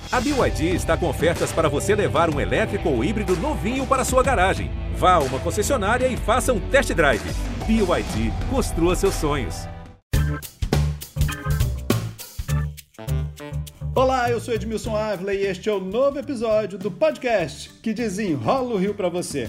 A BYD está com ofertas para você levar um elétrico ou híbrido novinho para sua garagem. Vá a uma concessionária e faça um test drive. BYD, construa seus sonhos. Olá, eu sou Edmilson Ávila e este é o novo episódio do podcast que desenrola o Rio para você.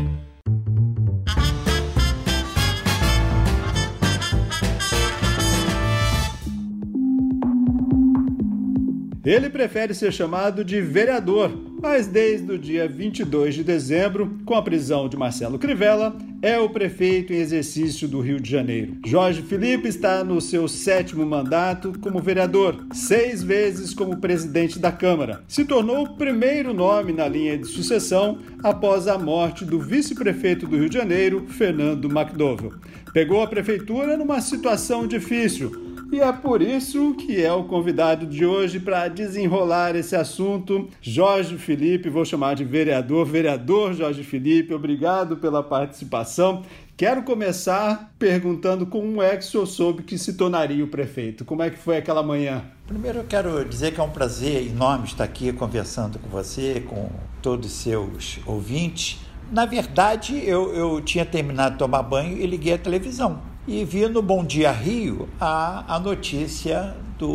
Ele prefere ser chamado de vereador, mas desde o dia 22 de dezembro, com a prisão de Marcelo Crivella, é o prefeito em exercício do Rio de Janeiro. Jorge Filipe está no seu 7º mandato como vereador, 6 vezes como presidente da Câmara. Se tornou o primeiro nome na linha de sucessão após a morte do vice-prefeito do Rio de Janeiro, Fernando McDowell. Pegou a prefeitura numa situação difícil. E é por isso que é o convidado de hoje para desenrolar esse assunto, Jorge Filipe, vou chamar de vereador. Vereador Jorge Filipe, obrigado pela participação. Quero começar perguntando como é que o senhor soube que se tornaria o prefeito. Como é que foi aquela manhã? Primeiro eu quero dizer que é um prazer enorme estar aqui conversando com você, com todos os seus ouvintes. Na verdade, eu tinha terminado de tomar banho e liguei a televisão. E vi no Bom Dia Rio a notícia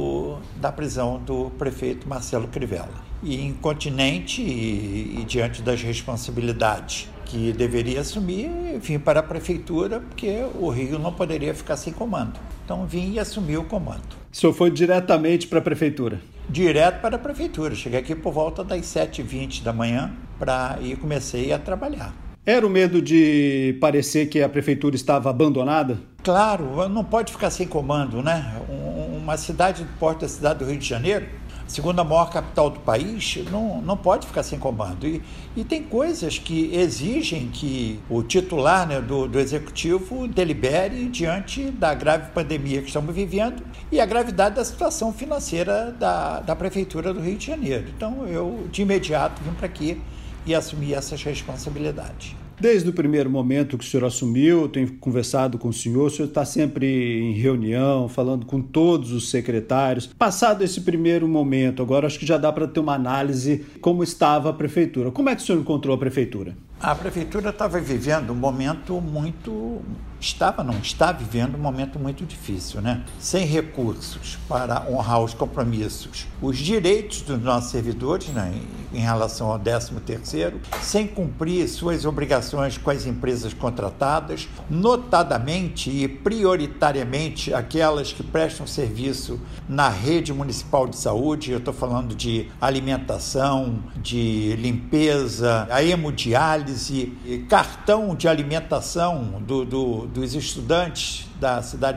da prisão do prefeito Marcelo Crivella. E incontinente e diante das responsabilidades que deveria assumir, vim para a prefeitura, porque o Rio não poderia ficar sem comando. Então vim e assumi o comando. O senhor foi diretamente para a prefeitura? Direto para a prefeitura. Cheguei aqui por volta das 7h20 da manhã e comecei a trabalhar. Era o medo de parecer que a prefeitura estava abandonada? Claro, não pode ficar sem comando, né? Uma cidade do porte da cidade do Rio de Janeiro, segunda maior capital do país, não pode ficar sem comando. E tem coisas que exigem que o titular, né, do executivo delibere diante da grave pandemia que estamos vivendo e a gravidade da situação financeira da Prefeitura do Rio de Janeiro. Então, eu, de imediato, vim para aqui e assumir essas responsabilidades. Desde o primeiro momento que o senhor assumiu, eu tenho conversado com o senhor está sempre em reunião, falando com todos os secretários. Passado esse primeiro momento, agora acho que já dá para ter uma análise como estava a prefeitura. Como é que o senhor encontrou a prefeitura? A prefeitura estava vivendo um momento está vivendo um momento muito difícil, né? Sem recursos para honrar os compromissos, os direitos dos nossos servidores, né, em relação ao 13º, sem cumprir suas obrigações com as empresas contratadas, notadamente e prioritariamente aquelas que prestam serviço na rede municipal de saúde. Eu estou falando de alimentação, de limpeza, a hemodiálise, cartão de alimentação dos estudantes da cidade,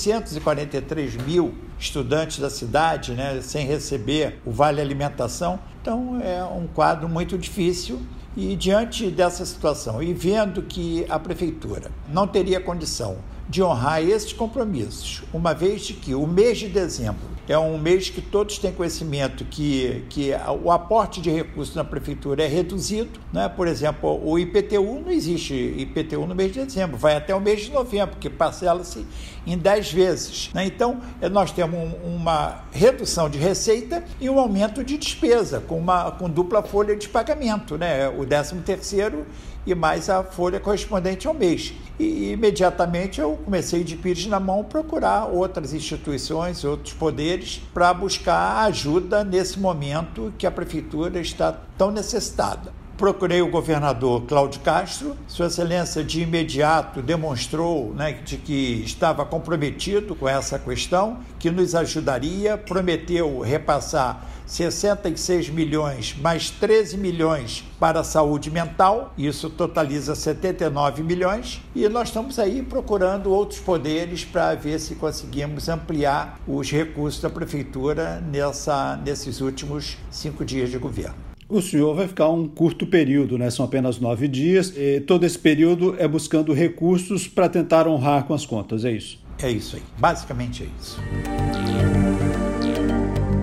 643 mil estudantes da cidade, né, sem receber o Vale Alimentação. Então é um quadro muito difícil e diante dessa situação e vendo que a prefeitura não teria condição de honrar esses compromissos, uma vez que o mês de dezembro é um mês que todos têm conhecimento que o aporte de recursos na prefeitura é reduzido, né? Por exemplo, o IPTU, não existe IPTU no mês de dezembro, vai até o mês de novembro, que parcela-se em 10 vezes. Né? Então, nós temos uma redução de receita e um aumento de despesa, com dupla folha de pagamento, né? O 13º e mais a folha correspondente ao mês. E imediatamente eu comecei de pires na mão procurar outras instituições, outros poderes, para buscar ajuda nesse momento que a prefeitura está tão necessitada. Procurei o governador Cláudio Castro, Sua Excelência de imediato demonstrou, né, de que estava comprometido com essa questão, que nos ajudaria, prometeu repassar 66 milhões mais 13 milhões para a saúde mental, isso totaliza 79 milhões, e nós estamos aí procurando outros poderes para ver se conseguimos ampliar os recursos da prefeitura nesses últimos 5 dias de governo. O senhor vai ficar um curto período, né? São apenas 9 dias, e todo esse período é buscando recursos para tentar honrar com as contas, é isso? É isso aí, basicamente é isso.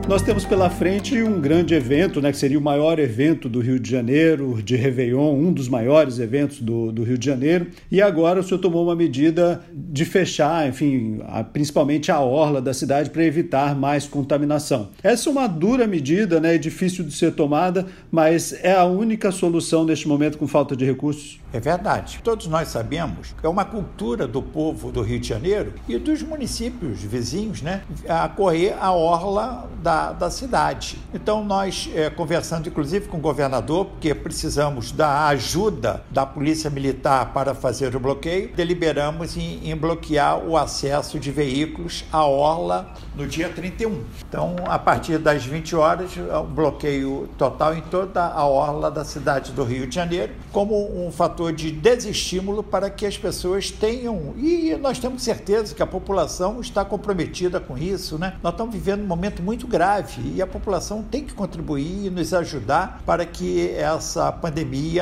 Nós temos pela frente um grande evento, né, que seria o maior evento do Rio de Janeiro, de Réveillon, um dos maiores eventos do Rio de Janeiro. E agora o senhor tomou uma medida de fechar, enfim, principalmente a orla da cidade para evitar mais contaminação. Essa é uma dura medida, né, é difícil de ser tomada, mas é a única solução neste momento com falta de recursos? É verdade. Todos nós sabemos que é uma cultura do povo do Rio de Janeiro e dos municípios vizinhos, né, a correr a orla da cidade. Então nós, conversando inclusive com o governador, porque precisamos da ajuda da Polícia Militar para fazer o bloqueio, deliberamos em bloquear o acesso de veículos à orla no dia 31. Então, a partir das 20 horas, o bloqueio total em toda a orla da cidade do Rio de Janeiro, como um fator de desestímulo para que as pessoas tenham, e nós temos certeza que a população está comprometida com isso, né? Nós estamos vivendo um momento muito grave e a população tem que contribuir e nos ajudar para que essa pandemia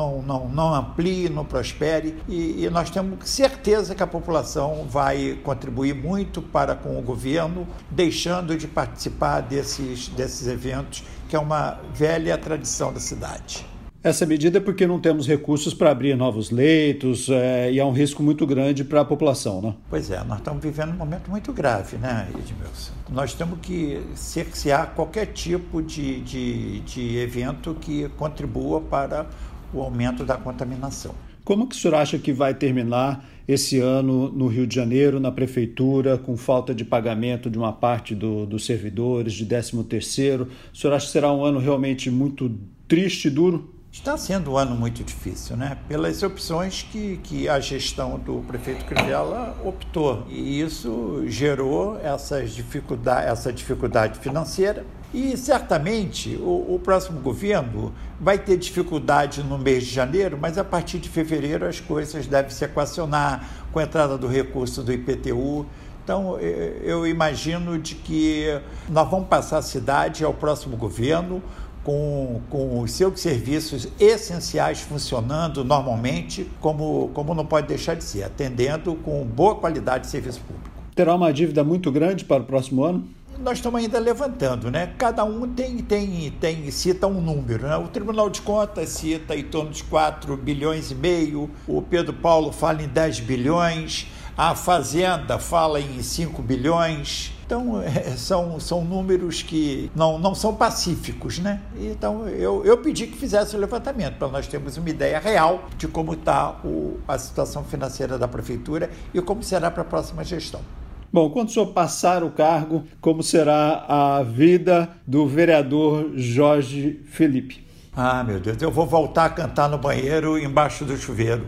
não amplie, não prospere, e nós temos certeza que a população vai contribuir muito para com o governo, deixando de participar desses eventos, que é uma velha tradição da cidade. Essa medida é porque não temos recursos para abrir novos leitos e é um risco muito grande para a população, né? Pois é, nós estamos vivendo um momento muito grave, né, Edmilson? Nós temos que cercear qualquer tipo de evento que contribua para o aumento da contaminação. Como que o senhor acha que vai terminar esse ano no Rio de Janeiro, na prefeitura, com falta de pagamento de uma parte dos servidores, de 13º? O senhor acha que será um ano realmente muito triste e duro? Está sendo um ano muito difícil, né? Pelas opções que a gestão do prefeito Crivella optou. E isso gerou essa dificuldade financeira. E certamente o próximo governo vai ter dificuldade no mês de janeiro, mas a partir de fevereiro as coisas devem se equacionar com a entrada do recurso do IPTU. Então, eu imagino de que nós vamos passar a cidade ao próximo governo com os seus serviços essenciais funcionando normalmente, como não pode deixar de ser, atendendo com boa qualidade de serviço público. Terá uma dívida muito grande para o próximo ano? Nós estamos ainda levantando, né? Cada um cita um número, né? O Tribunal de Contas cita em torno de 4,5 bilhões, o Pedro Paulo fala em 10 bilhões, a Fazenda fala em 5 bilhões. Então, são números que não são pacíficos, né? Então, eu pedi que fizesse o levantamento, para nós termos uma ideia real de como está a situação financeira da Prefeitura e como será para a próxima gestão. Bom, quando o senhor passar o cargo, como será a vida do vereador Jorge Felipe? Ah, meu Deus, eu vou voltar a cantar no banheiro embaixo do chuveiro.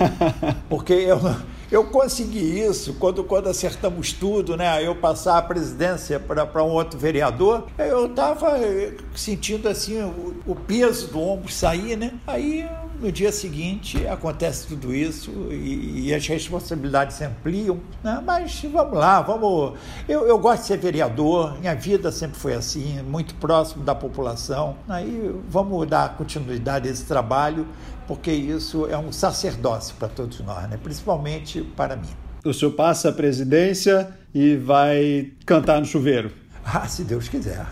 Porque eu consegui isso quando acertamos tudo, né? Eu passar a presidência para um outro vereador, eu estava sentindo assim o peso do ombro sair, né? Aí no dia seguinte acontece tudo isso e as responsabilidades se ampliam, né? Mas vamos lá, eu gosto de ser vereador, minha vida sempre foi assim, muito próximo da população, aí vamos dar continuidade a esse trabalho, porque isso é um sacerdócio para todos nós, né? Principalmente para mim. O senhor passa a presidência e vai cantar no chuveiro? Ah, se Deus quiser.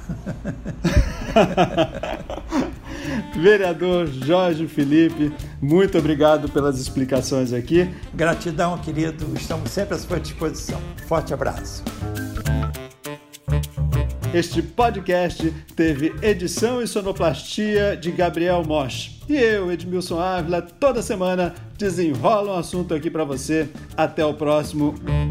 Vereador Jorge Felipe, muito obrigado pelas explicações aqui. Gratidão, querido. Estamos sempre à sua disposição. Forte abraço. Este podcast teve edição e sonoplastia de Gabriel Mosch. E eu, Edmilson Ávila, toda semana desenrola um assunto aqui para você. Até o próximo.